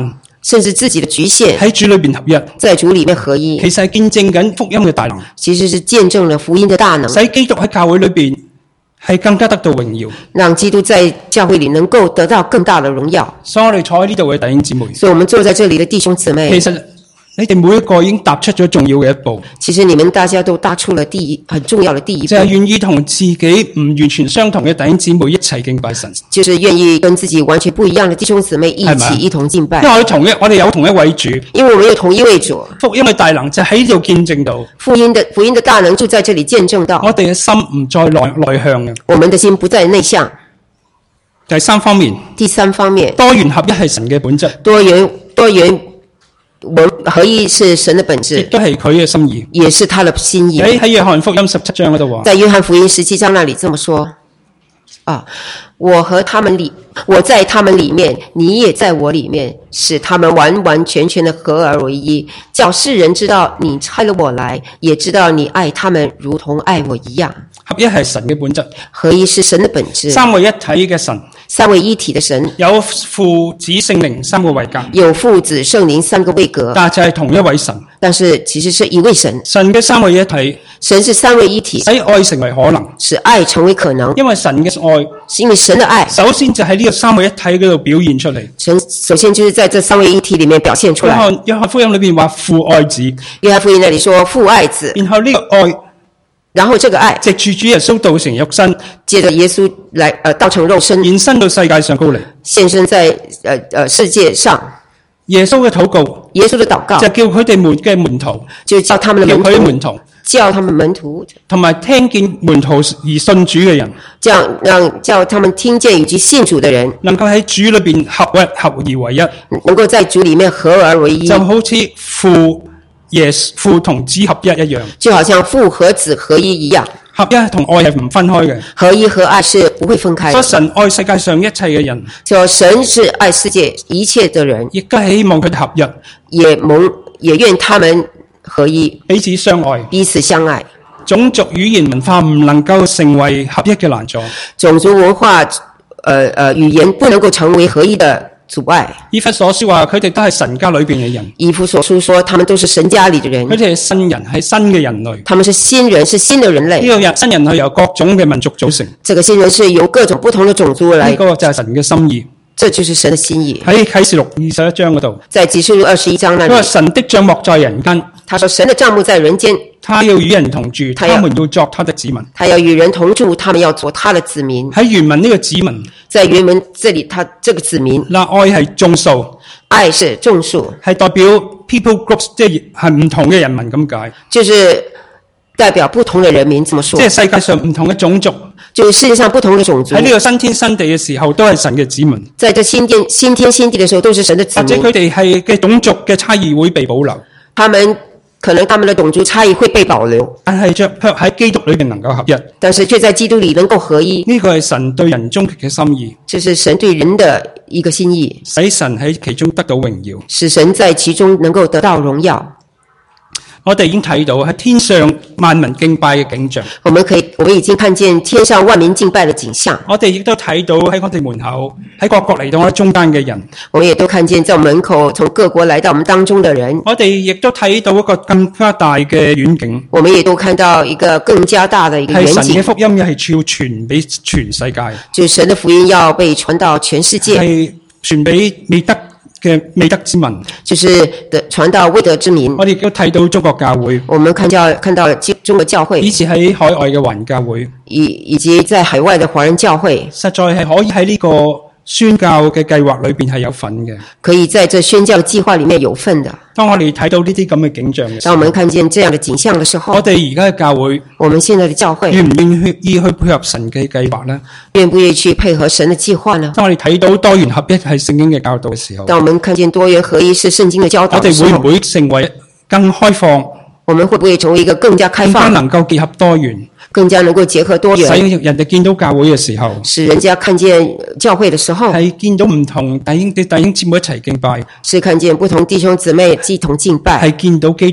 甚至自己的局限， 喺主裏邊合一， 在主裡面合一， 其實係見證緊福音嘅大能， 其實是見證了福音的大能， 使基督喺教會裏邊係更加得到榮耀， 讓基督在教會裡能夠得到更大的榮耀。 所以我哋坐喺呢度嘅弟兄姊妹， 所以我們坐在這裡的弟兄姊妹， 其實你哋每一個已經踏出咗重要嘅一步， 其實你們大家都踏出了第一很重要的第一步， 就係願意同自己唔完全相同嘅弟兄姊妹一齊敬拜神， 就是願意跟自己完全不一樣的弟兄姊妹一起一同敬拜。 因為我哋同一我哋有同一位主， 因為我們有同一位主， 福音嘅大能就喺呢度見證到， 福音的福音的大能就在這裡見證到， 我哋嘅心唔再內內向嘅。 我們的心不再內向。 第三方面， 第三方面， 多元合一係神嘅本質， 多元多元文合一是神的本亦質， 都係佢嘅心意。 也是他的心意。 喺喺約翰福音十七章嗰度話， 在約翰福音十七章那裡這麼說啊，我和他們裡，我在他們裡面，你也在我裡面，使他們完完全全的合而為一，叫世人知道你差了我來，也知道你愛他們如同愛我一樣。 合一係神嘅本質， 合一是神的本質， 三位一體嘅神， 三位一體的神， 有父子聖靈三個位格， 有父子聖靈三個位格， 但係就係同一位神。 但是其實是一位神。 神嘅三位一體， 神是三位一體， 使愛成為可能， 使愛成為可能。 因為神嘅愛， 是因為神的愛， 首先就喺呢個三位一體嗰度表現出嚟。 神首先就是在這三位一體裡面表現出來。 約翰約翰福音裏邊話父愛子， 約翰福音那裡說父愛子， 然後呢個愛， 然後這個愛藉住主耶穌道成肉身， 借着耶穌來呃道成肉身， 延伸到世界上高嚟。 現身在呃呃世界上。 耶穌嘅禱告， 耶穌的禱告就叫佢哋門嘅門徒， 就叫他們的叫佢啲門徒， 門徒， 叫他們門徒， 同埋聽見門徒而信主嘅人， 這樣讓叫他們聽見以及信主的人， 能夠喺主裏邊合一合而為一， 能夠在主裡面合而為一， 就好似父耶父同子合一一樣。 就好像父和子合一一樣。 合一同愛係唔分開嘅， 合一和愛是不會分開的。 所以神愛世界上一切嘅人， 就神是愛世界一切的人， 亦都係希望佢哋合一， 也蒙也願他們合一， 彼此相愛。 彼此相愛。 種族語言文化唔能夠成為合一嘅難阻。 種族文化，呃呃語言不能夠成為合一的阻礙。 以弗所書話佢哋都係神家裏邊嘅人， 以弗所書說他們都是神家裡的人， 佢哋係新人，係新嘅人類。 他們是新人，是新的人類。 呢個人新人係由各種嘅民族組成， 這個新人是由各種不同的種族來， 呢個就係神嘅心意。 這就是神的心意。 喺啟示錄二十一章嗰度， 在啟示錄二十一章那佢話裡， 神的帳幕在人間， 他說神的帳幕在人間， 他要與人同住， 他要他們要作他的子民。 他要與人同住，他們要做他的子民。 喺原文呢個子民， 在原文這裡，他這個子民， 嗱愛係眾數， 愛是眾數， 係代表 people groups，即係係唔同嘅人民咁解。 就是代表不同的人民，這麼說即，係世界上唔同嘅種族就是世界上不同的種族喺呢個新天新地嘅時候，都係神嘅子民。 在這新天新天新地的時候，都是神的子民。 或者佢哋係嘅種族嘅差異會被保留， 他們可能他們的種族差異會被保留， 但係卻卻喺基督裏邊能夠合一。 但是卻在基督裡能夠合一。 呢個係神對人終極嘅心意， 這是神對人的一個心意， 使神喺其中得到榮耀。 使神在其中能夠得到榮耀。 我哋已經睇到喺天上萬民敬拜嘅景象， 我們可以，我們已經看見天上萬民敬拜的景象。 我哋亦都睇到喺我哋門口喺各國嚟到我哋中間嘅人， 我們也都看見在門口從各國來到我們當中的人。 我哋亦都睇到一個更加大嘅遠景， 我們也都看到一個更加大的一個遠係神嘅景， 福音係要傳俾全世界， 就是神的福音要被傳到全世界， 係傳俾未得嘅未得之民。 就是的傳到未得之民。 我哋亦都睇到中國教會， 我們看教看到中國教會， 以前喺海外嘅華人教會， 以以及在海外的華人教會， 實在係可以喺呢個宣教嘅計劃裏邊係有份嘅。 可以在這宣教計劃裡面有份的。 當我哋睇到呢啲咁嘅景象嘅時候， 當我們看見這樣的景象的時候， 我哋而家嘅教會我們現在的教會願唔願意去配合神嘅計劃呢？ 願不願意去配合神的計劃呢？ 當我哋睇到多元合一係聖經嘅教導嘅時候， 當我們看見多元合一是聖經的教導我的時候， 哋會唔會成為更開放、 我們會不會成為一個更加開更加放、 能夠結合多元， 更加能夠結合多使元， 人哋見到教會嘅時候， 使人家看見教會的時候， 係見到唔同弟兄嘅弟兄姊妹一齊敬拜， 是看見不同弟兄姊妹一同敬拜， 係見到基督，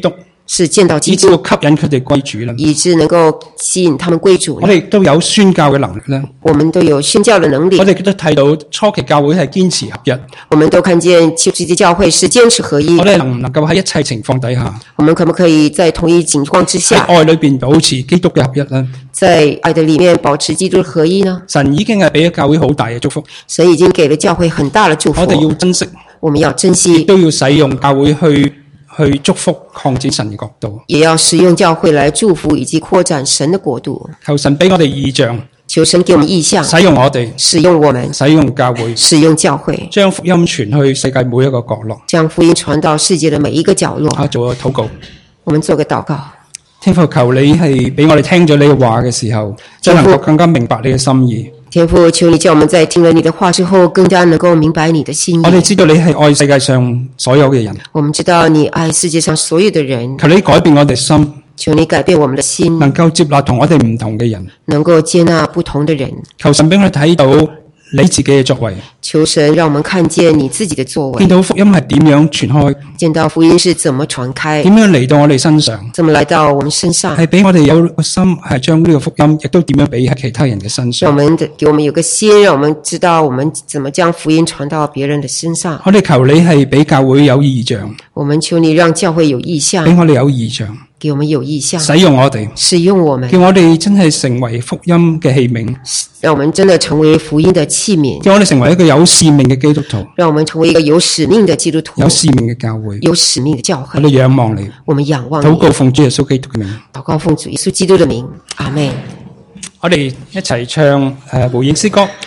是見到基以至督， 到吸引佢哋歸主啦。 以致能夠吸引他們歸主我。哋亦都有宣教嘅能力啦。 我們都有宣教的能力我，哋亦都睇到初期教會係堅持合一。 我們都看見初期的教會是堅持合一我。哋能唔能夠喺一切情況底下， 我們可不可以在同一情況之喺下， 愛裏邊保持基督嘅合一呢？ 在愛的裡面保持基督的合一呢？ 神已經係俾咗教會好大嘅祝福， 神已經給了教會很大的祝福， 我哋要珍惜， 我們要珍亦惜， 都要使用教會去去祝福擴展神嘅國度。 也要使用教會來祝福以及擴展神的國度。 求神俾我哋異象， 求神給我們意象， 使用我哋， 使用我們， 使用教會， 使用教會， 將福音傳去世界每一個角落。 將福音傳到世界的每一個角落。 啊，做個禱告。 我們做個禱告。 天父，求你係俾我哋聽咗你嘅話嘅時候，就能夠更加明白你嘅心意。 天父，求你叫我們在聽了你的話之後，更加能夠明白你的心意。 我哋知道你係愛世界上所有嘅人， 我們知道你愛世界上所有的人， 求你改變我哋心， 求你改變我們的心， 能夠接納同我哋唔同嘅人。 能夠接納不同的人。 求神俾我哋睇到你自己嘅作為， 求神讓我們看見你自己的作為見，到福音係點樣傳開， 見到福音是怎麼傳開， 點樣嚟到我哋身上， 怎麼來到我們身上， 係俾我哋有個心係將呢個福音，亦都點樣俾喺其他人嘅身讓上。 我們的給我們有個心，讓我們知道我們怎麼將福音傳到別人的身上。 我哋求你係俾教會有異象， 我們求你讓教會有意象， 俾我哋有異象， 給我們有意象， 使用我哋， 使用我們， 叫我哋真係成為福音嘅器皿， 讓我們真的成為福音的器皿， 叫我哋成為一個有使命嘅基督徒， 讓我們成為一個有使命的基督徒， 有使命嘅教會。 有使命的教會。 我哋仰望你， 我們仰望你， 禱告奉主耶穌基督嘅名。 禱告奉主耶穌基督的名，阿們。 我哋一齊唱誒回應詩歌。